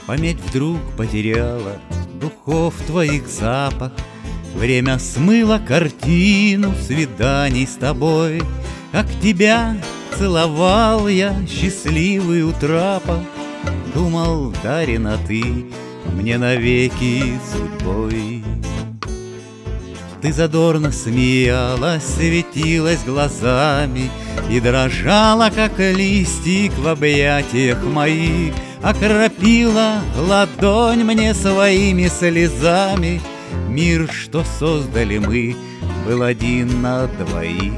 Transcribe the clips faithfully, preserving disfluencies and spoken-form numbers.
Память вдруг потеряла духов твоих запах. Время смыло картину свиданий с тобой. Как тебя целовал я, счастливый у трапа, думал, дарена ты мне навеки судьбой. Ты задорно смеялась, светилась глазами и дрожала, как листик в объятиях моих. Окропила ладонь мне своими слезами. Мир, что создали мы, был один на двоих.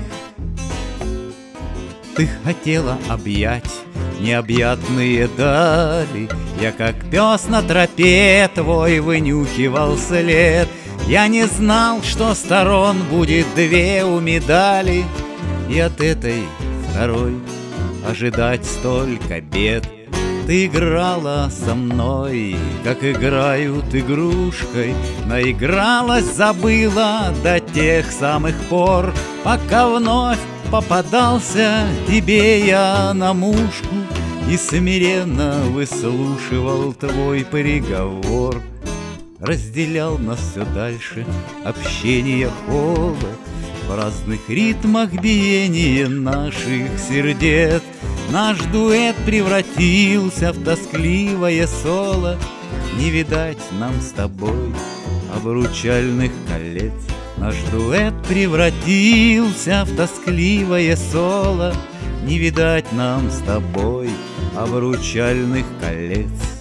Ты хотела объять необъятные дали. Я, как пес на тропе, твой вынюхивал след. Я не знал, что сторон будет две у медали, и от этой второй ожидать столько бед. Ты играла со мной, как играют игрушкой, наигралась, забыла до тех самых пор, пока вновь попадался тебе я на мушку и смиренно выслушивал твой приговор. Разделял нас все дальше общение, холод, в разных ритмах биения наших сердец. Наш дуэт превратился в тоскливое соло. Не видать нам с тобой обручальных колец. Наш дуэт превратился в тоскливое соло. Не видать нам с тобой обручальных колец.